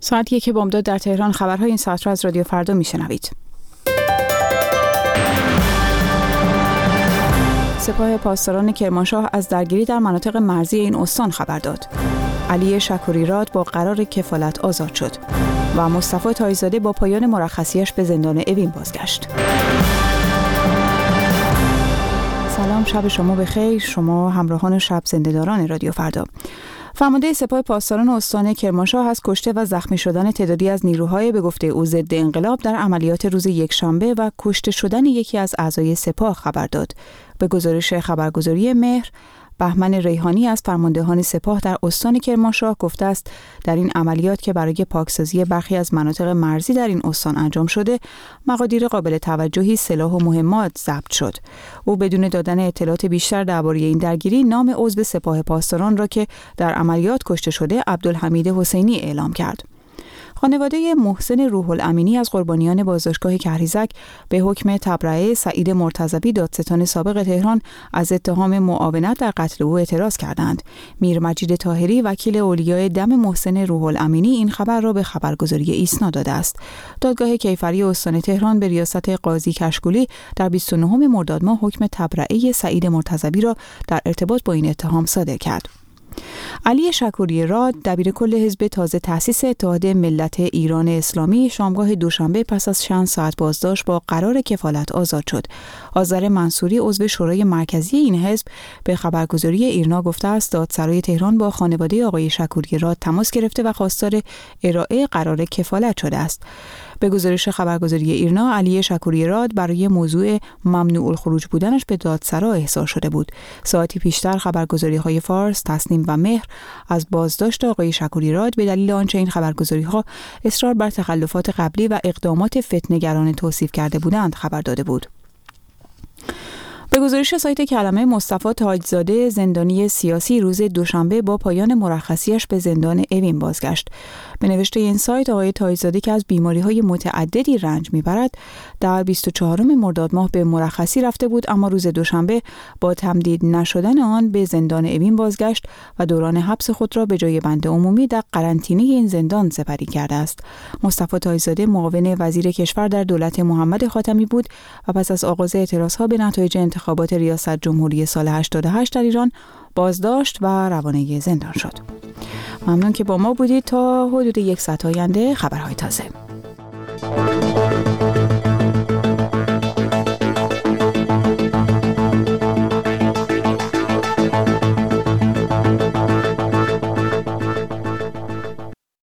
ساعت 1 بامداد در تهران. خبرهای این ساعت را از رادیو فردا میشنوید. سپاه پاسداران کرمانشاه از درگیری در مناطق مرزی این استان خبر داد. علی شکوری‌راد با قرار کفالت آزاد شد و مصطفی طایزاده با پایان مرخصیش به زندان اوین بازگشت. سلام، شب شما بخیر. شما همراهان شب زنده‌داران رادیو فردا. فرمانده سپاه پاسداران استان کرمانشاه از کشته و زخمی شدن تعدادی از نیروهای به گفته او ضد انقلاب در عملیات روز یکشنبه و کشته شدن یکی از اعضای سپاه خبر داد. به گزارش خبرگزاری مهر، بهمن ریحانی از فرماندهان سپاه در استان کرمانشاه گفته است در این عملیات که برای پاکسازی برخی از مناطق مرزی در این استان انجام شده، مقادیر قابل توجهی سلاح و مهمات ضبط شد. او بدون دادن اطلاعات بیشتر درباره این درگیری، نام عضو سپاه پاسداران را که در عملیات کشته شده عبدالحمید حسینی اعلام کرد. خانواده محسن روح الامینی از قربانیان بازداشتگاه کهریزک به حکم تبرئه سعید مرتضوی دادستان سابق تهران از اتهام معاونت در قتل او اعتراض کردند. میر مجید طاهری وکیل اولیای دم محسن روح الامینی این خبر را به خبرگزاری ایسنا داده است. دادگاه کیفری استان تهران به ریاست قاضی کشکولی در 29 مرداد ماه حکم تبرئه سعید مرتضوی را در ارتباط با این اتهام صادر کرد. علی شکوری‌راد دبیرکل حزب تازه تأسیس اتحاد ملت ایران اسلامی شامگاه دوشنبه پس از چند ساعت بازداشت با قرار کفالت آزاد شد. آذر منصوری عضو شورای مرکزی این حزب به خبرگزاری ایرنا گفته است دادسرای تهران با خانواده آقای شکوری‌راد تماس گرفته و خواستار ارائه قرار کفالت شده است. به گزارش خبرگزاری ایرنا، علی شکوری‌راد برای موضوع ممنوع الخروج بودنش به دادسرا احضار شده بود. ساعتی پیشتر خبرگزاری‌های فارس، تسنیم و مهر از بازداشت آقای شکوری‌راد به دلیل آنچه این خبرگزاری‌ها اصرار بر تخلفات قبلی و اقدامات فتنه‌گرانه توصیف کرده بودند خبر داده بود. به گزارش سایت کلمه، مصطفی طایزاده زندانی سیاسی روز دوشنبه با پایان مرخصیش به زندان اوین بازگشت. به نوشته این سایت، آقای طایزاده که از بیماری‌های متعددی رنج می‌برد در 24 مرداد ماه به مرخصی رفته بود، اما روز دوشنبه با تمدید نشدن آن به زندان اوین بازگشت و دوران حبس خود را به جای بند عمومی در قرنطینه این زندان سپری کرده است. مصطفی طایزاده معاون وزیر کشور در دولت محمد خاتمی بود و پس از آغاز اعتراض‌ها به نتایج انتخابات ریاست جمهوری سال 88 در ایران بازداشت و روانه زندان شد. ممنون که با ما بودید. تا حدود یک ساعت آینده خبرهای تازه.